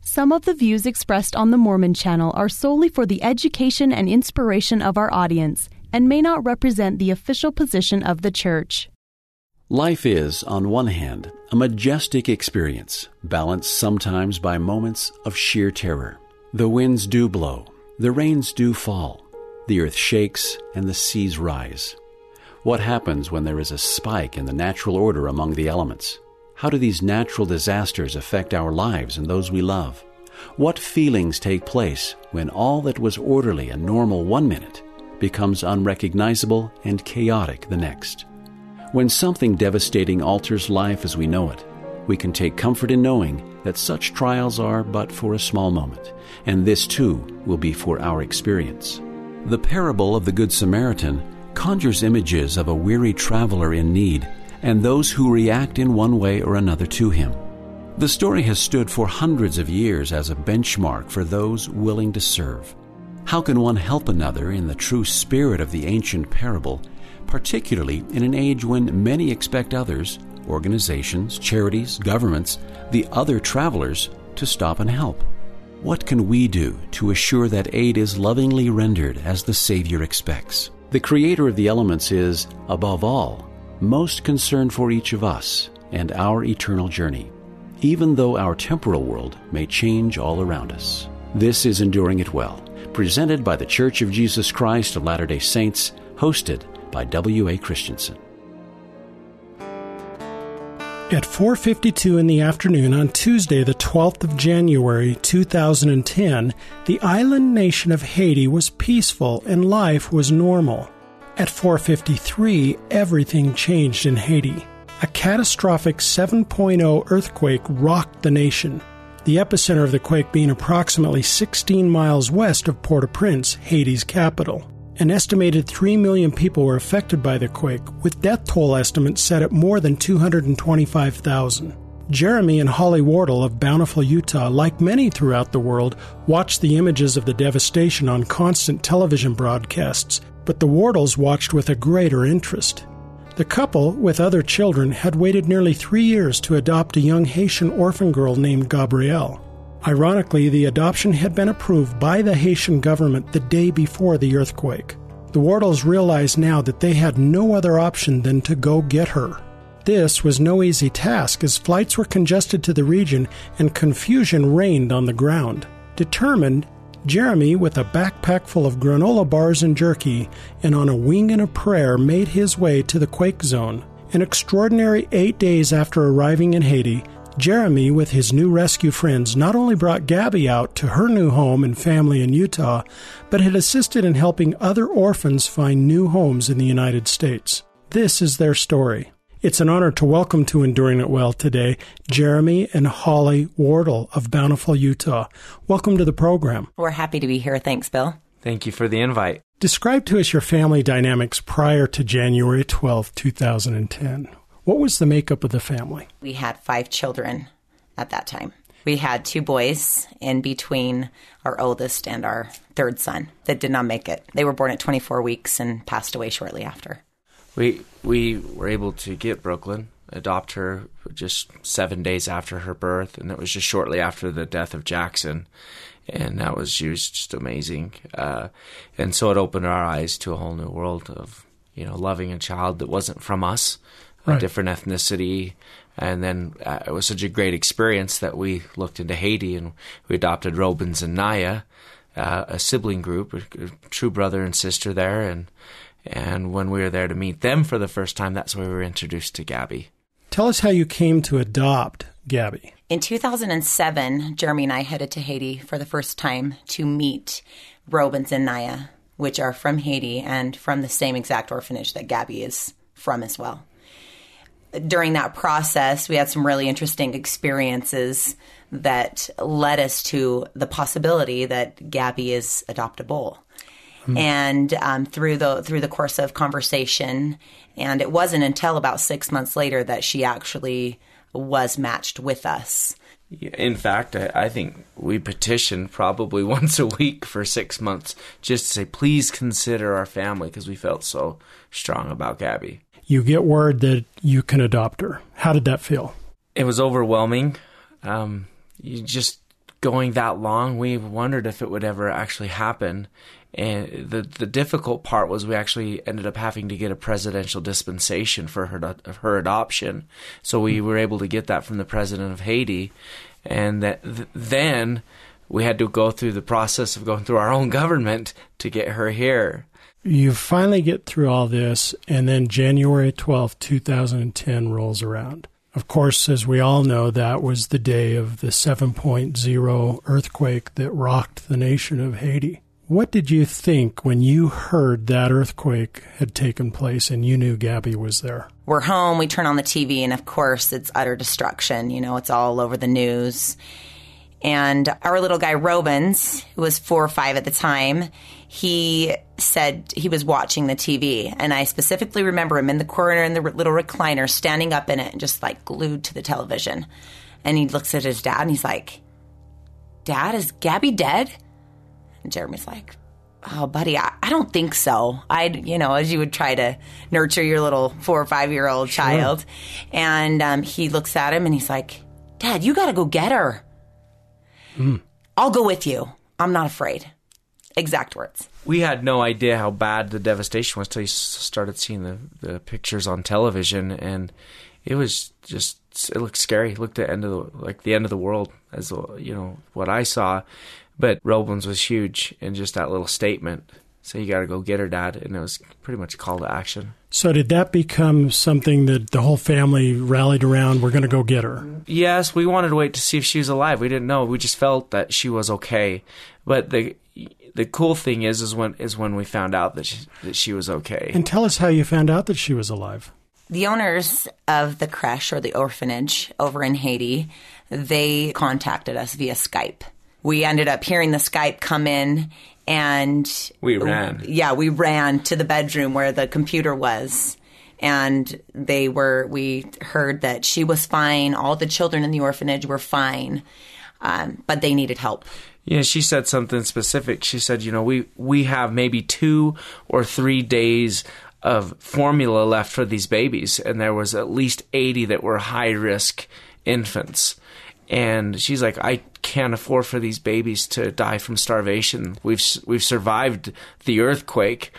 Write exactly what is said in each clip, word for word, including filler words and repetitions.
Some of the views expressed on the Mormon Channel are solely for the education and inspiration of our audience and may not represent the official position of the Church. Life is, on one hand, a majestic experience, balanced sometimes by moments of sheer terror. The winds do blow, the rains do fall, the earth shakes, and the seas rise. What happens when there is a spike in the natural order among the elements? How do these natural disasters affect our lives and those we love? What feelings take place when all that was orderly and normal one minute becomes unrecognizable and chaotic the next? When something devastating alters life as we know it, we can take comfort in knowing that such trials are but for a small moment, and this too will be for our experience. The parable of the Good Samaritan conjures images of a weary traveler in need and those who react in one way or another to him. The story has stood for hundreds of years as a benchmark for those willing to serve. How can one help another in the true spirit of the ancient parable, particularly in an age when many expect others, organizations, charities, governments, the other travelers, to stop and help? What can we do to assure that aid is lovingly rendered as the Savior expects? The Creator of the elements is, above all, most concerned for each of us and our eternal journey, even though our temporal world may change all around us. This is Enduring It Well, presented by the Church of Jesus Christ of Latter-day Saints, hosted by W A Christensen. At four fifty-two in the afternoon on Tuesday, the twelfth of January, two thousand ten, the island nation of Haiti was peaceful and life was normal. At four fifty-three, everything changed in Haiti. A catastrophic seven point oh earthquake rocked the nation, the epicenter of the quake being approximately sixteen miles west of Port-au-Prince, Haiti's capital. An estimated three million people were affected by the quake, with death toll estimates set at more than two hundred twenty-five thousand. Jeremy and Holly Wardle of Bountiful, Utah, like many throughout the world, watched the images of the devastation on constant television broadcasts, but the Wardles watched with a greater interest. The couple, with other children, had waited nearly three years to adopt a young Haitian orphan girl named Gabrielle. Ironically, the adoption had been approved by the Haitian government the day before the earthquake. The Wardles realized now that they had no other option than to go get her. This was no easy task, as flights were congested to the region and confusion reigned on the ground. Determined, Jeremy, with a backpack full of granola bars and jerky, and on a wing and a prayer, made his way to the quake zone. An extraordinary eight days after arriving in Haiti, Jeremy, with his new rescue friends, not only brought Gabby out to her new home and family in Utah, but had assisted in helping other orphans find new homes in the United States. This is their story. It's an honor to welcome to Enduring It Well today, Jeremy and Holly Wardle of Bountiful, Utah. Welcome to the program. We're happy to be here. Thanks, Bill. Thank you for the invite. Describe to us your family dynamics prior to January twelfth, two thousand ten. What was the makeup of the family? We had five children at that time. We had two boys in between our oldest and our third son that did not make it. They were born at twenty-four weeks and passed away shortly after. We we were able to get Brooklyn, adopt her just seven days after her birth, and it was just shortly after the death of Jackson. And that was, she was just amazing. Uh, and so it opened our eyes to a whole new world of, you know, loving a child that wasn't from us. Right. A different ethnicity, and then uh, it was such a great experience that we looked into Haiti and we adopted Robins and Naya, uh, a sibling group, a, a true brother and sister there, and and when we were there to meet them for the first time, that's where we were introduced to Gabby. Tell us how you came to adopt Gabby. In two thousand seven, Jeremy and I headed to Haiti for the first time to meet Robins and Naya, which are from Haiti and from the same exact orphanage that Gabby is from as well. During that process, we had some really interesting experiences that led us to the possibility that Gabby is adoptable. Mm. And um, through the through the course of conversation, and it wasn't until about six months later that she actually was matched with us. In fact, I, I think we petitioned probably once a week for six months just to say, please consider our family, because we felt so strong about Gabby. You get word that you can adopt her. How did that feel? It was overwhelming. Um, you just going that long, we wondered if it would ever actually happen. And the the difficult part was we actually ended up having to get a presidential dispensation for her her adoption. So we were able to get that from the president of Haiti, and that th- then we had to go through the process of going through our own government to get her here. You finally get through all this, and then January twelfth, two thousand ten rolls around. Of course, as we all know, that was the day of the seven point oh earthquake that rocked the nation of Haiti. What did you think when you heard that earthquake had taken place and you knew Gabby was there? We're home, we turn on the T V, and of course it's utter destruction. You know, it's all over the news. And our little guy, Robins, who was four or five at the time, he said he was watching the T V. And I specifically remember him in the corner in the little recliner, standing up in it and just like glued to the television. And he looks at his dad and he's like, "Dad, is Gabby dead?" And Jeremy's like, "Oh, buddy, I, I don't think so." I'd, you know, as you would try to nurture your little four or five-year-old Sure. child. And um, he looks at him and he's like, "Dad, you got to go get her." Mm. "I'll go with you. I'm not afraid." Exact words. We had no idea how bad the devastation was till you started seeing the, the pictures on television, and it was just, it looked scary. It looked at the end of the, like the end of the world, as you know, what I saw. But Robins was huge, and just that little statement, "So you got to go get her, Dad," and it was pretty much a call to action. So did that become something that the whole family rallied around? We're going to go get her. Yes, we wanted to wait to see if she was alive. We didn't know. We just felt that she was okay. But the the cool thing is, is when is when we found out that she, that she was okay. And tell us how you found out that she was alive. The owners of the creche or the orphanage over in Haiti, they contacted us via Skype. We ended up hearing the Skype come in, and we ran. Yeah, we ran to the bedroom where the computer was, and they were. We heard that she was fine. All the children in the orphanage were fine, um, but they needed help. Yeah, she said something specific. She said, "You know, we we have maybe two or three days of formula left for these babies, and there was at least eighty that were high risk infants." And she's like, "I can't afford for these babies to die from starvation. We've we've survived the earthquake.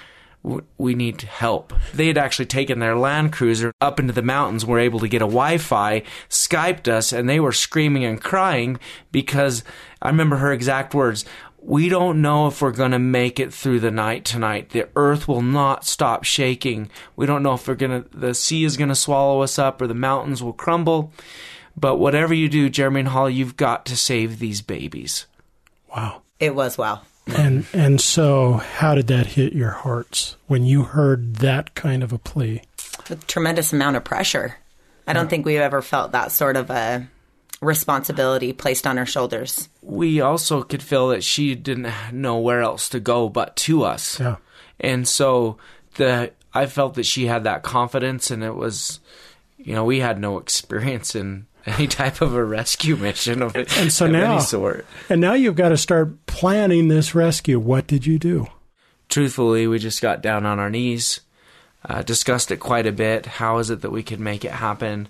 We need help." They had actually taken their Land Cruiser up into the mountains, were able to get a Wi-Fi, Skyped us, and they were screaming and crying because I remember her exact words, "We don't know if we're going to make it through the night tonight. The earth will not stop shaking. We don't know if we're going to, the sea is going to swallow us up or the mountains will crumble. But whatever you do, Jeremy and Holly, you've got to save these babies." Wow. It was wow. And and so how did that hit your hearts when you heard that kind of a plea? A tremendous amount of pressure. I don't think we've ever felt that sort of a responsibility placed on our shoulders. We also could feel that she didn't know where else to go but to us. Yeah. And so the I felt that she had that confidence, and it was, you know, we had no experience in any type of a rescue mission of, and so of now, any sort. And now you've got to start planning this rescue. What did you do? Truthfully, we just got down on our knees, uh, discussed it quite a bit. How is it that we could make it happen?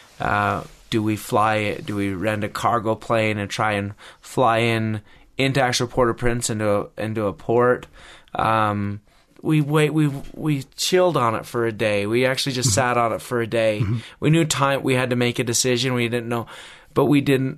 Uh, do we fly it? Do we rent a cargo plane and try and fly in into actual Port-au-Prince into a, into a port? Um, we wait. We we chilled on it for a day. We actually just sat on it for a day. Mm-hmm. We knew time. We had to make a decision. We didn't know, but we didn't.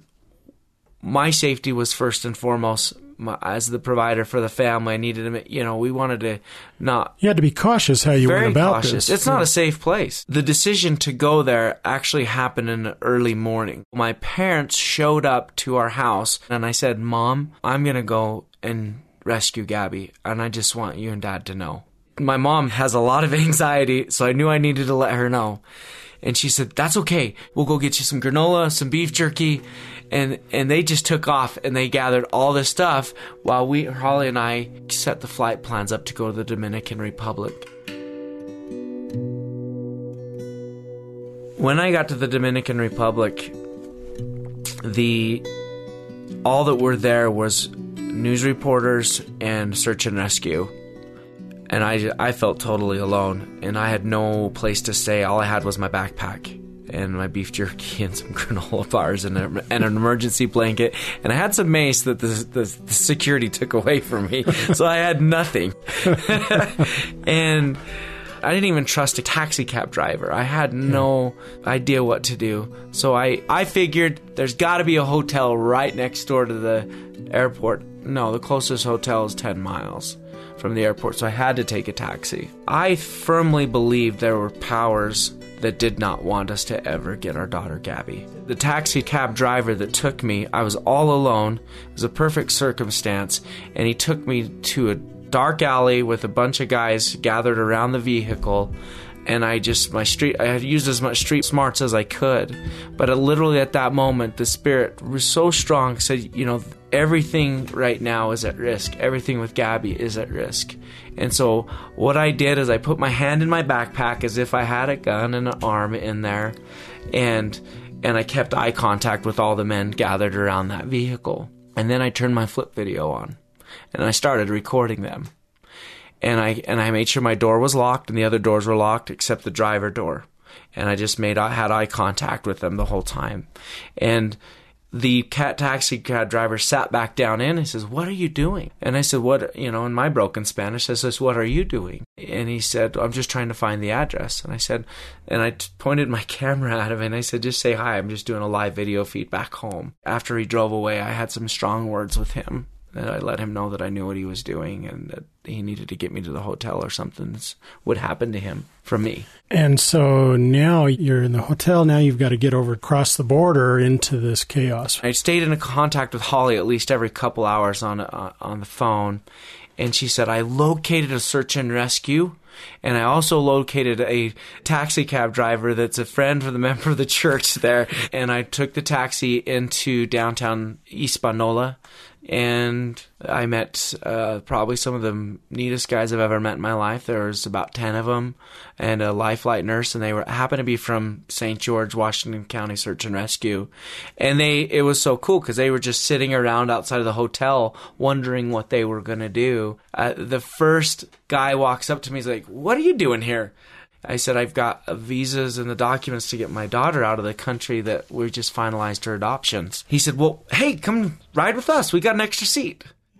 My safety was first and foremost. My, as the provider for the family, I needed to. You know, we wanted to not. You had to be cautious how you very went about cautious. this. It's not a safe place. The decision to go there actually happened in the early morning. My parents showed up to our house, and I said, "Mom, I'm gonna go and rescue Gabby, and I just want you and Dad to know." My mom has a lot of anxiety, so I knew I needed to let her know. And she said, "That's okay. We'll go get you some granola, some beef jerky." And and they just took off, and they gathered all this stuff while we, Holly and I, set the flight plans up to go to the Dominican Republic. When I got to the Dominican Republic, the all that were there was news reporters and search and rescue. And I, I felt totally alone, and I had no place to stay. All I had was my backpack. and my beef jerky and some granola bars and, a, and an emergency blanket. And I had some mace that the, the, the security took away from me. So I had nothing. And I didn't even trust a taxi cab driver. I had no yeah. idea what to do. So I, I figured there's got to be a hotel right next door to the airport. No, the closest hotel is ten miles from the airport, so I had to take a taxi. I firmly believed there were powers that did not want us to ever get our daughter Gabby. The taxi cab driver that took me, I was all alone. It was a perfect circumstance, and he took me to a dark alley with a bunch of guys gathered around the vehicle, and I just, my street, I had used as much street smarts as I could, but it, literally at that moment, the spirit was so strong, said, you know, everything right now is at risk. Everything with Gabby is at risk. And so what I did is I put my hand in my backpack as if I had a gun and an arm in there, and and I kept eye contact with all the men gathered around that vehicle. And then I turned my flip video on, and I started recording them. And I and I made sure my door was locked and the other doors were locked except the driver door. And I just made I had eye contact with them the whole time. And the cat taxi cab driver sat back down in. He says, "What are you doing?" And I said, "What?" You know, in my broken Spanish, I says, "What are you doing?" And he said, "I'm just trying to find the address." And I said, and I t- pointed my camera at him, and I said, "Just say hi. I'm just doing a live video feed back home." After he drove away, I had some strong words with him. And I let him know that I knew what he was doing and that he needed to get me to the hotel or something would happen to him from me. And so now you're in the hotel. Now you've got to get over across the border into this chaos. I stayed in contact with Holly at least every couple hours on uh, on the phone. And she said, "I located a search and rescue. And I also located a taxi cab driver that's a friend of the member of the church there. And I took the taxi into downtown Hispaniola. And I met uh, probably some of the neatest guys I've ever met in my life. There was about ten of them, and a life flight nurse, and they were happened to be from Saint George, Washington County Search and Rescue. And they it was so cool because they were just sitting around outside of the hotel wondering what they were going to do. Uh, the first guy walks up to me, he's like, "What are you doing here?" I said, "I've got visas and the documents to get my daughter out of the country that we just finalized her adoptions." He said, "Well, hey, come ride with us. We got an extra seat."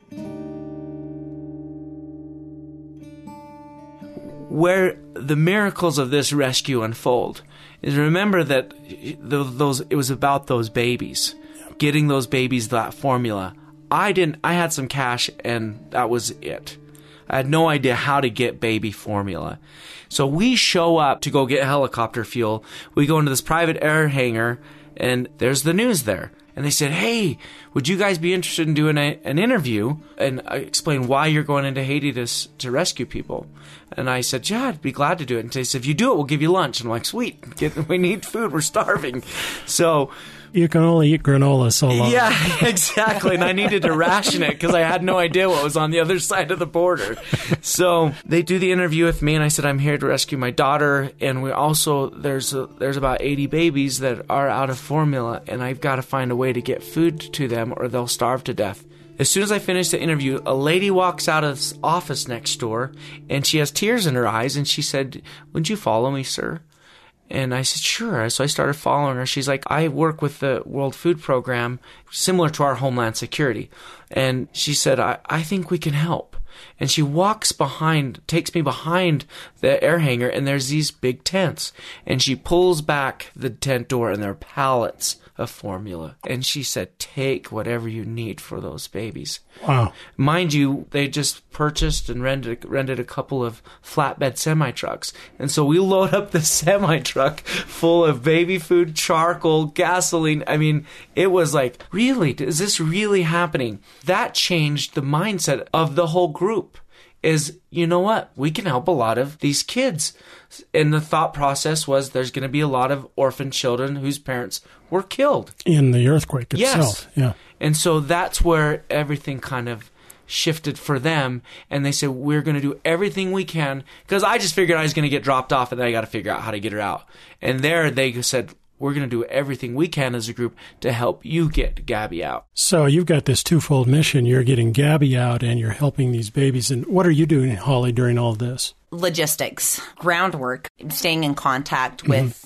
Where the miracles of this rescue unfold is remember that those it was about those babies, getting those babies that formula. I didn't. I had some cash, and that was it. I had no idea how to get baby formula. So we show up to go get helicopter fuel. We go into this private air hangar, and there's the news there. And they said, "Hey, would you guys be interested in doing a, an interview and uh, explain why you're going into Haiti to, to rescue people?" And I said, "Yeah, I'd be glad to do it." And they said, "If you do it, we'll give you lunch." And I'm like, "Sweet, get, we need food. We're starving." So you can only eat granola so long. Yeah, exactly. And I needed to ration it because I had no idea what was on the other side of the border. So they do the interview with me, and I said, "I'm here to rescue my daughter. And we also, there's a, there's about eighty babies that are out of formula, and I've got to find a way to get food to them or they'll starve to death." As soon as I finished the interview, a lady walks out of the office next door, and she has tears in her eyes, and she said, "Would you follow me, sir?" And I said, "Sure." So I started following her. She's like, "I work with the World Food Program, similar to our Homeland Security." And she said, I, I think we can help. And she walks behind, takes me behind the air hangar, and there's these big tents. And she pulls back the tent door, and there are pallets of formula. And she said, "Take whatever you need for those babies." Wow. Mind you, they just purchased and rented, rented a couple of flatbed semi-trucks. And so we load up the semi-truck full of baby food, charcoal, gasoline. I mean, it was like, really? Is this really happening? That changed the mindset of the whole group. Is, you know what? We can help a lot of these kids. And the thought process was there's going to be a lot of orphan children whose parents were killed. In the earthquake itself. Yes. Yeah. And so that's where everything kind of shifted for them. And they said, "We're going to do everything we can." Because I just figured I was going to get dropped off and then I got to figure out how to get her out. And there they said, "We're going to do everything we can as a group to help you get Gabby out." So you've got this twofold mission. You're getting Gabby out and you're helping these babies. And what are you doing, Holly, during all of this? Logistics, groundwork, staying in contact with mm-hmm.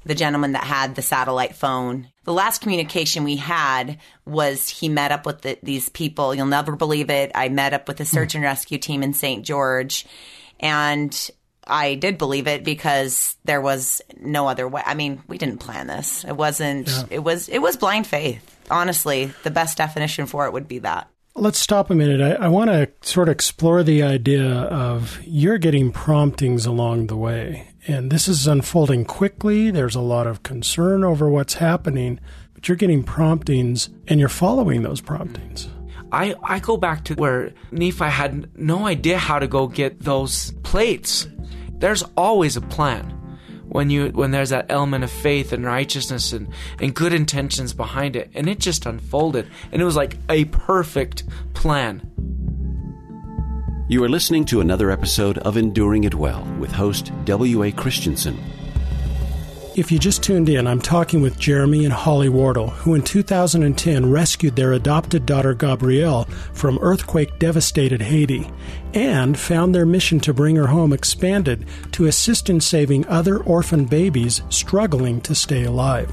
the gentleman that had the satellite phone. The last communication we had was he met up with the, these people. You'll never believe it. I met up with the search and rescue team in Saint George, and I did believe it because there was no other way. I mean, we didn't plan this. It wasn't, yeah. it was, it was blind faith. Honestly, the best definition for it would be that. Let's stop a minute. I, I want to sort of explore the idea of you're getting promptings along the way. And this is unfolding quickly. There's a lot of concern over what's happening, but you're getting promptings and you're following those promptings. I, I go back to where Nephi had no idea how to go get those plates. There's always a plan when you when there's that element of faith and righteousness and, and good intentions behind it. And it just unfolded. And it was like a perfect plan. You are listening to another episode of Enduring It Well with host W A Christensen. If you just tuned in, I'm talking with Jeremy and Holly Wardle, who in two thousand ten rescued their adopted daughter Gabrielle from earthquake-devastated Haiti and found their mission to bring her home expanded to assist in saving other orphan babies struggling to stay alive.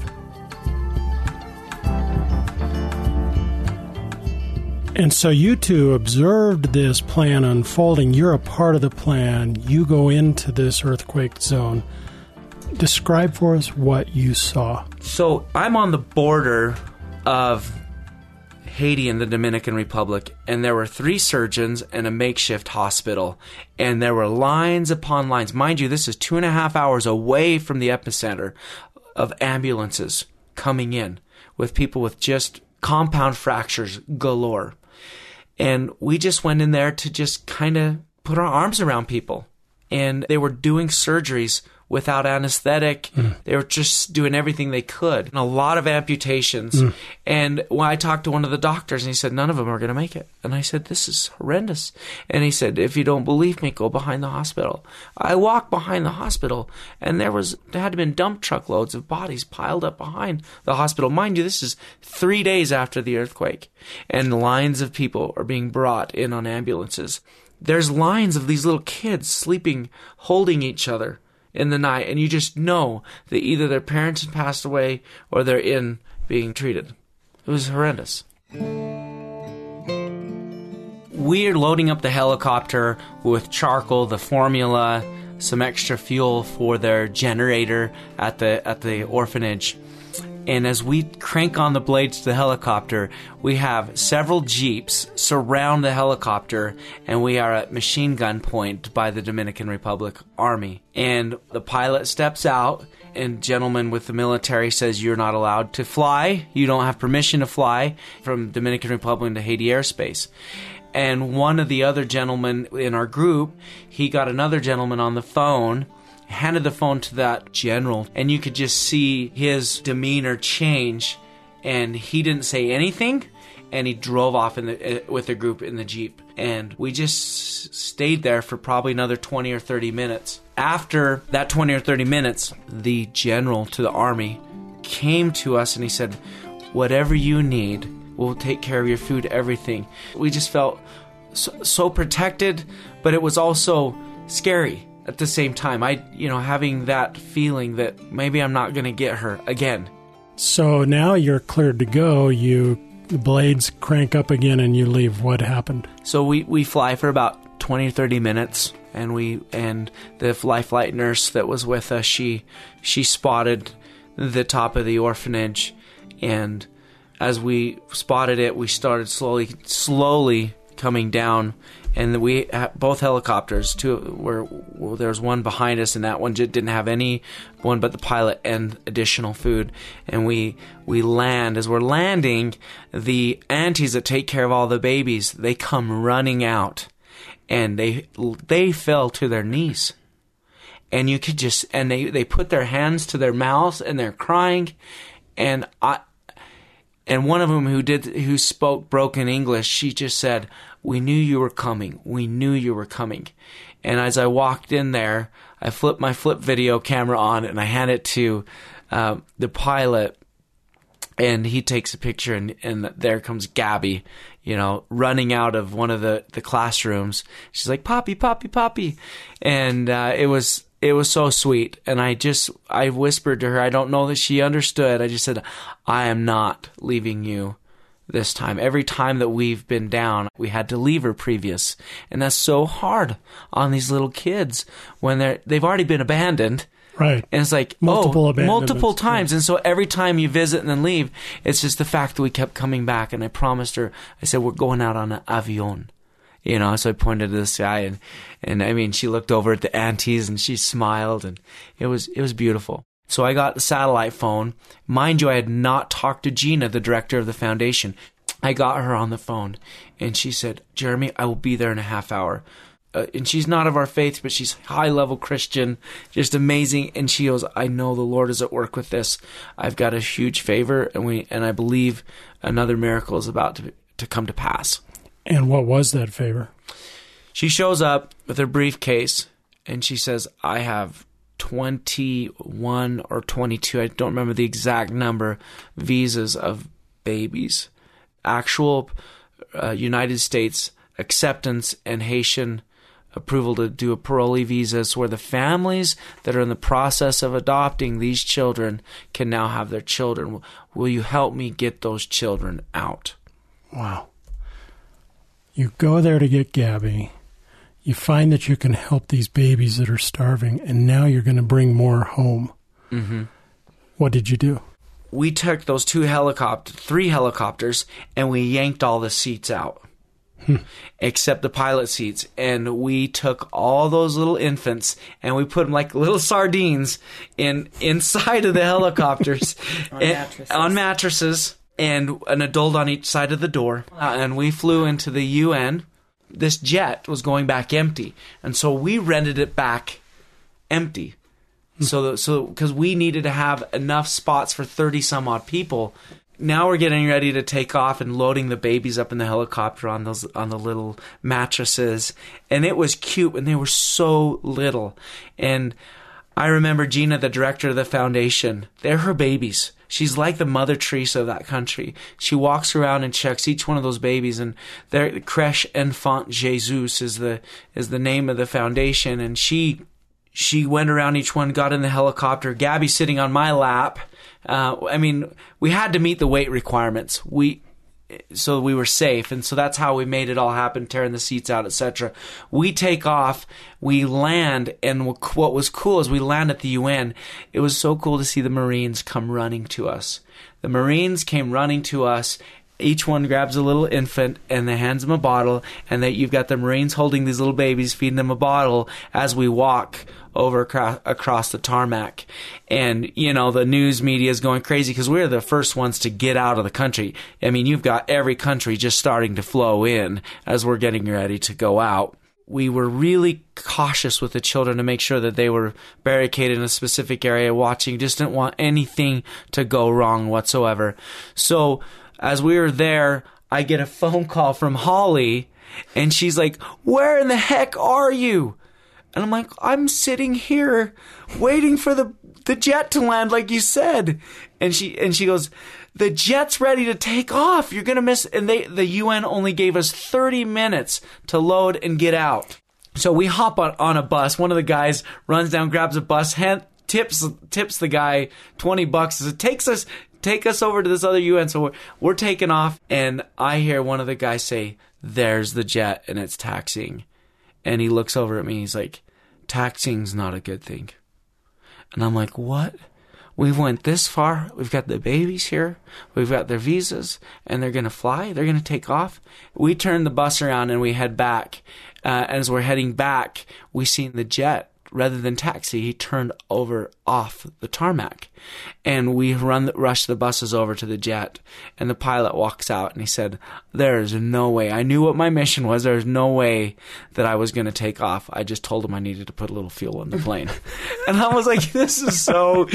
And so you two observed this plan unfolding. You're a part of the plan. You go into this earthquake zone. Describe for us what you saw. So I'm on the border of Haiti and the Dominican Republic, and there were three surgeons and a makeshift hospital, and there were lines upon lines. Mind you, this is two and a half hours away from the epicenter of ambulances coming in with people with just compound fractures galore. And we just went in there to just kind of put our arms around people. And they were doing surgeries without anesthetic. Mm. They were just doing everything they could. And a lot of amputations. Mm. And when I talked to one of the doctors, and he said, none of them are going to make it. And I said, this is horrendous. And he said, if you don't believe me, go behind the hospital. I walked behind the hospital, and there was there had been dump truckloads of bodies piled up behind the hospital. Mind you, this is three days after the earthquake. And lines of people are being brought in on ambulances. There's lines of these little kids sleeping, holding each other in the night, and you just know that either their parents had passed away or they're in being treated. It was horrendous. We're loading up the helicopter with charcoal, the formula, some extra fuel for their generator at the at the orphanage. And as we crank on the blades to the helicopter, we have several jeeps surround the helicopter, and we are at machine gun point by the Dominican Republic Army. And the pilot steps out, and gentleman with the military says, you're not allowed to fly. You don't have permission to fly from Dominican Republic into Haiti airspace. And one of the other gentlemen in our group, he got another gentleman on the phone, handed the phone to that general, and you could just see his demeanor change, and he didn't say anything, and he drove off in the, uh, with the group in the Jeep. And we just s- stayed there for probably another twenty or thirty minutes. After that twenty or thirty minutes, the general to the Army came to us, and he said, whatever you need, we'll take care of your food, everything. We just felt so, so protected, but it was also scary. At the same time, I, you know, having that feeling that maybe I'm not going to get her again. So now you're cleared to go. You, the blades crank up again and you leave. What happened? So we, we fly for about twenty or thirty minutes, and we, and the life flight nurse that was with us, she, she spotted the top of the orphanage, and as we spotted it, we started slowly, slowly coming down. And we both helicopters, two were well, there was one behind us, and that one didn't have any one but the pilot and additional food. And we we land. As we're landing, the aunties that take care of all the babies, they come running out, and they they fell to their knees. And you could just and they, they put their hands to their mouths, and they're crying. And I and one of them who did who spoke broken English, she just said, we knew you were coming. We knew you were coming. And as I walked in there, I flipped my flip video camera on, and I hand it to uh, the pilot, and he takes a picture, and, and there comes Gabby, you know, running out of one of the, the classrooms. She's like, Poppy, Poppy, Poppy. And uh, it was it was so sweet. And I just, I whispered to her, I don't know that she understood. I just said, I am not leaving you this time. Every time that we've been down, we had to leave her previous. And that's so hard on these little kids when they're, they've already been abandoned. Right. And it's like, multiple oh, multiple times. Yeah. And so every time you visit and then leave, it's just the fact that we kept coming back. And I promised her, I said, we're going out on an avion. You know, so I pointed to the sky, and, and I mean, she looked over at the aunties and she smiled, and it was, it was beautiful. So I got the satellite phone. Mind you, I had not talked to Gina, the director of the foundation. I got her on the phone, and she said, Jeremy, I will be there in a half hour. Uh, and she's not of our faith, but she's high-level Christian, just amazing. And she goes, I know the Lord is at work with this. I've got a huge favor, and we and I believe another miracle is about to to come to pass. And what was that favor? She shows up with her briefcase, and she says, I have twenty-one or twenty-two, I don't remember the exact number, visas of babies. Actual uh, United States acceptance and Haitian approval to do a parolee visas where the families that are in the process of adopting these children can now have their children. Will you help me get those children out? Wow. You go there to get Gabby. You find that you can help these babies that are starving, and now you're going to bring more home. Mm-hmm. What did you do? We took those two helicopters, three helicopters, and we yanked all the seats out. Hmm. Except the pilot seats, and we took all those little infants and we put them like little sardines in inside of the helicopters on, and, mattresses. on mattresses and an adult on each side of the door, uh, and we flew into the U N. This jet was going back empty, and so we rented it back empty. Hmm. So, the, so because we needed to have enough spots for thirty some odd people. Now we're getting ready to take off and loading the babies up in the helicopter on those on the little mattresses. And it was cute, and they were so little. And I remember Gina, the director of the foundation, they're her babies. She's like the Mother Teresa of that country. She walks around and checks each one of those babies, and their Crèche Enfant Jesus is the is the name of the foundation. And she she went around each one, got in the helicopter. Gabby sitting on my lap. Uh, I mean, we had to meet the weight requirements. We, so we were safe, and so that's how we made it all happen, tearing the seats out, et cetera. We take off, we land, and what was cool is we land at the U N. It was so cool to see the Marines come running to us. The Marines came running to us. Each one grabs a little infant and they hands them a bottle, and that you've got the Marines holding these little babies, feeding them a bottle as we walk over across, across the tarmac. And, you know, the news media is going crazy because we're the first ones to get out of the country. I mean, you've got every country just starting to flow in as we're getting ready to go out. We were really cautious with the children to make sure that they were barricaded in a specific area watching. Just didn't want anything to go wrong whatsoever. So as we were there, I get a phone call from Holly, and she's like, where in the heck are you? And I'm like, I'm sitting here waiting for the, the jet to land like you said. And she and she goes, the jet's ready to take off. You're going to miss. And they the U N only gave us thirty minutes to load and get out. So we hop on, on a bus. One of the guys runs down, grabs a bus, hand, tips tips the guy twenty bucks. It takes us take us over to this other U N. So we're, we're taking off. And I hear one of the guys say, there's the jet, and it's taxiing. And he looks over at me. He's like, taxiing's not a good thing. And I'm like, what? We went this far. We've got the babies here. We've got their visas, and they're going to fly. They're going to take off. We turn the bus around and we head back. Uh, as we're heading back, we seen the jet. Rather than taxi, he turned over off the tarmac. And we run, rush the buses over to the jet. And the pilot walks out and he said, there is no way. I knew what my mission was. There's no way that I was going to take off. I just told him I needed to put a little fuel in the plane. And I was like, this is so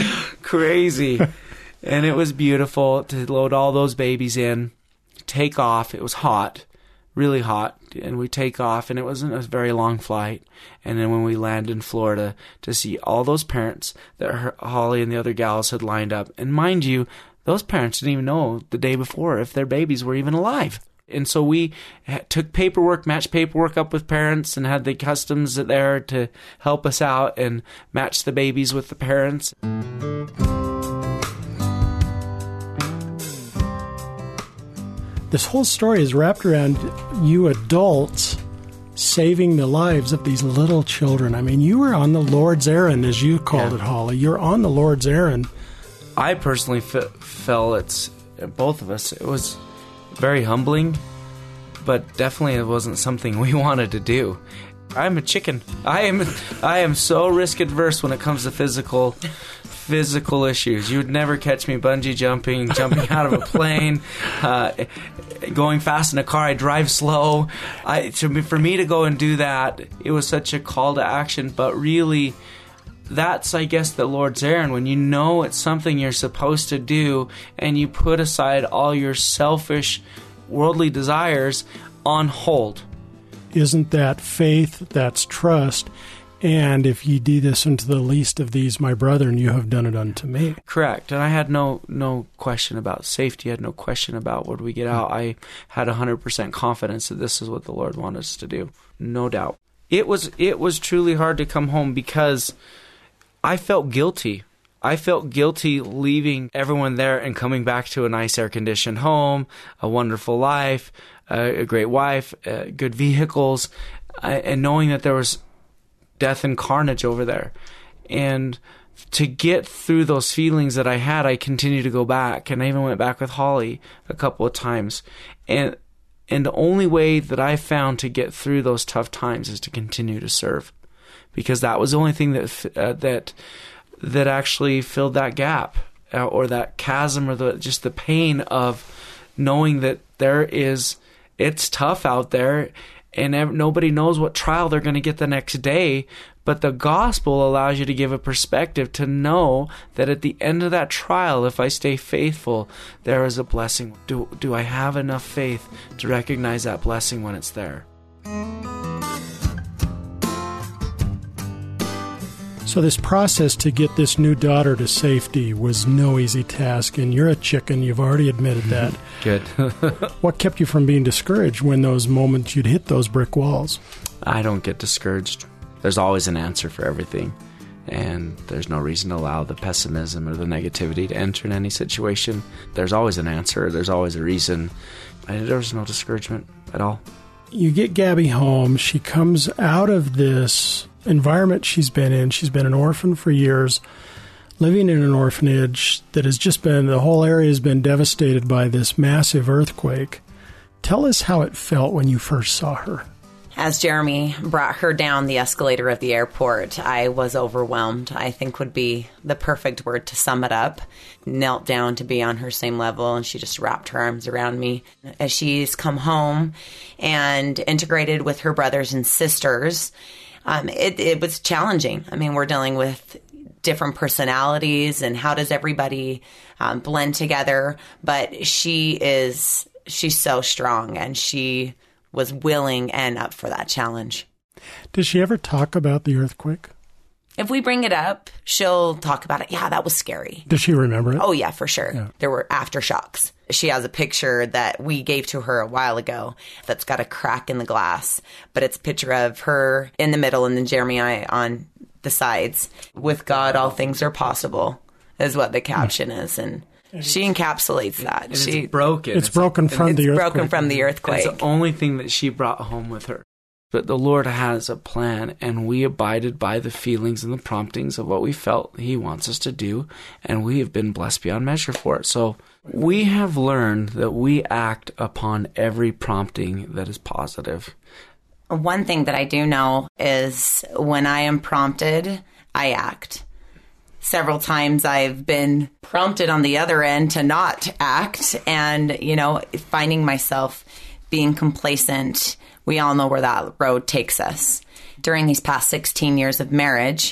crazy. And it was beautiful to load all those babies in, take off. It was hot. Really hot, and we take off, and it wasn't a very long flight. And then when we land in Florida, to see all those parents that her, Holly and the other gals had lined up. And mind you, those parents didn't even know the day before if their babies were even alive. And so we took paperwork, matched paperwork up with parents, and had the customs there to help us out and match the babies with the parents. This whole story is wrapped around you adults saving the lives of these little children. I mean, you were on the Lord's errand, as you called yeah. it, Holly. You're on the Lord's errand. I personally f- felt it's, both of us, it was very humbling, but definitely it wasn't something we wanted to do. I'm a chicken. I am I am so risk adverse when it comes to physical physical issues. You would never catch me bungee jumping, jumping out of a plane, uh, going fast in a car. I drive slow. I to, for me to go and do that, it was such a call to action. But really, that's, I guess, the Lord's errand. When you know it's something you're supposed to do and you put aside all your selfish, worldly desires on hold. Isn't that faith? That's trust. And if ye do this unto the least of these, my brethren, you have done it unto me. Correct. And I had no no question about safety. I had no question about would we get out. I had one hundred percent confidence that this is what the Lord wanted us to do. No doubt. It was it was truly hard to come home because I felt guilty. I felt guilty leaving everyone there and coming back to a nice air-conditioned home, a wonderful life, a great wife, uh, good vehicles, uh, and knowing that there was death and carnage over there. And to get through those feelings that I had, I continued to go back. And I even went back with Holly a couple of times. And and the only way that I found to get through those tough times is to continue to serve. Because that was the only thing that uh, that that actually filled that gap uh, or that chasm or the just the pain of knowing that there is... It's tough out there, and ev- nobody knows what trial they're going to get the next day. But the gospel allows you to give a perspective to know that at the end of that trial, if I stay faithful, there is a blessing. Do, do I have enough faith to recognize that blessing when it's there? So this process to get this new daughter to safety was no easy task, and you're a chicken. You've already admitted that. Good. What kept you from being discouraged when those moments you'd hit those brick walls? I don't get discouraged. There's always an answer for everything, and there's no reason to allow the pessimism or the negativity to enter in any situation. There's always an answer. There's always a reason. And there was no discouragement at all. You get Gabby home. She comes out of this environment she's been in. She's been an orphan for years, living in an orphanage that has just been, the whole area has been devastated by this massive earthquake. Tell us how it felt when you first saw her. As Jeremy brought her down the escalator of the airport, I was overwhelmed, I think would be the perfect word to sum it up. Knelt down to be on her same level, and she just wrapped her arms around me. As she's come home and integrated with her brothers and sisters, um, it, it was challenging. I mean, we're dealing with different personalities, and how does everybody um, blend together? But she is, she's so strong, and she was willing and up for that challenge. Does she ever talk about the earthquake? If we bring it up, she'll talk about it. Yeah, that was scary. Does she remember it? Oh, yeah, for sure. Yeah. There were aftershocks. She has a picture that we gave to her a while ago that's got a crack in the glass, but it's a picture of her in the middle and then Jeremy and I on the sides. With God, all things are possible, is what the caption is. And she encapsulates that. It's she, broken. It's, it's broken from the earthquake. It's broken from the earthquake. It's the only thing that she brought home with her. But the Lord has a plan, and we abided by the feelings and the promptings of what we felt He wants us to do, and we have been blessed beyond measure for it. So we have learned that we act upon every prompting that is positive. One thing that I do know is when I am prompted, I act. Several times I've been prompted on the other end to not act, and, you know, finding myself being complacent. We all know where that road takes us. During these past sixteen years of marriage,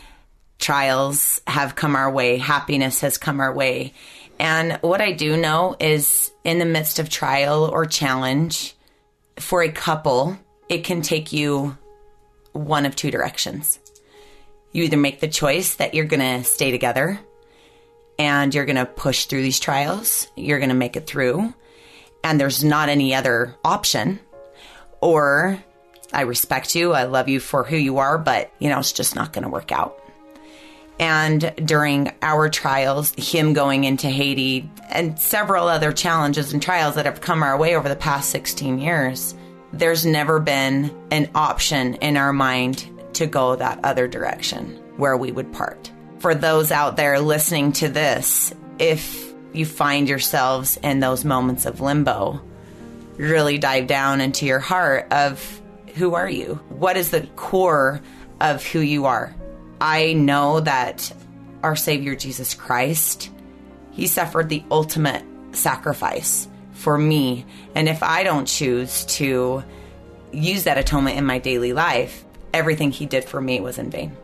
trials have come our way. Happiness has come our way. And what I do know is in the midst of trial or challenge, for a couple, it can take you one of two directions. You either make the choice that you're going to stay together and you're going to push through these trials. You're going to make it through. and there's not any other option, or I respect you, I love you for who you are, but, you know, it's just not going to work out. And during our trials, him going into Haiti and several other challenges and trials that have come our way over the past sixteen years, there's never been an option in our mind to go that other direction where we would part. For those out there listening to this, if you find yourselves in those moments of limbo, really dive down into your heart of who are you? What is the core of who you are? I know that our Savior Jesus Christ, he suffered the ultimate sacrifice for me. And if I don't choose to use that atonement in my daily life, everything he did for me was in vain.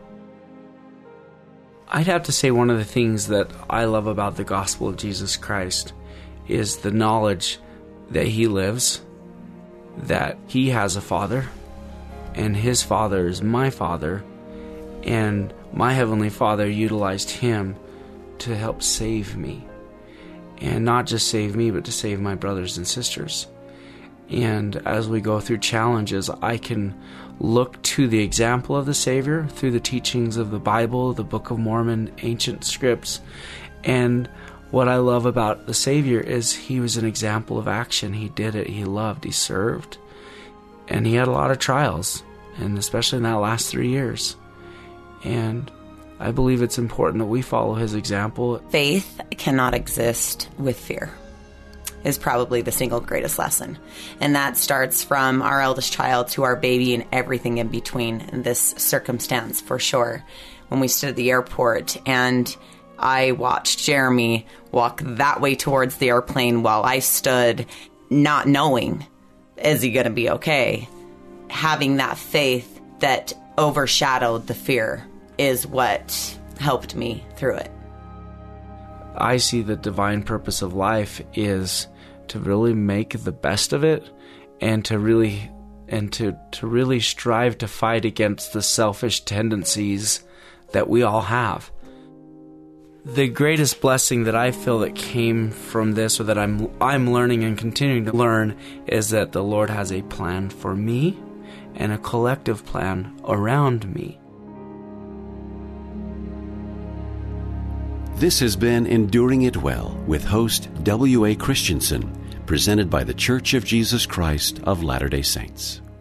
I'd have to say one of the things that I love about the gospel of Jesus Christ is the knowledge that he lives, that he has a father, and his father is my father, and my Heavenly Father utilized him to help save me. And not just save me, but to save my brothers and sisters. And as we go through challenges, I can look to the example of the Savior through the teachings of the Bible, the Book of Mormon, ancient scripts. And what I love about the Savior is he was an example of action. He did it. He loved. He served. And he had a lot of trials, and especially in that last three years. And I believe it's important that we follow his example. Faith cannot exist with fear is probably the single greatest lesson. And that starts from our eldest child to our baby and everything in between in this circumstance, for sure. When we stood at the airport and I watched Jeremy walk that way towards the airplane while I stood not knowing, is he going to be okay? Having that faith that overshadowed the fear is what helped me through it. I see the divine purpose of life is to really make the best of it, and to really and to, to really strive to fight against the selfish tendencies that we all have. The greatest blessing that I feel that came from this, or that I'm I'm learning and continuing to learn, is that the Lord has a plan for me and a collective plan around me. This has been Enduring It Well with host W A Christensen, presented by The Church of Jesus Christ of Latter-day Saints.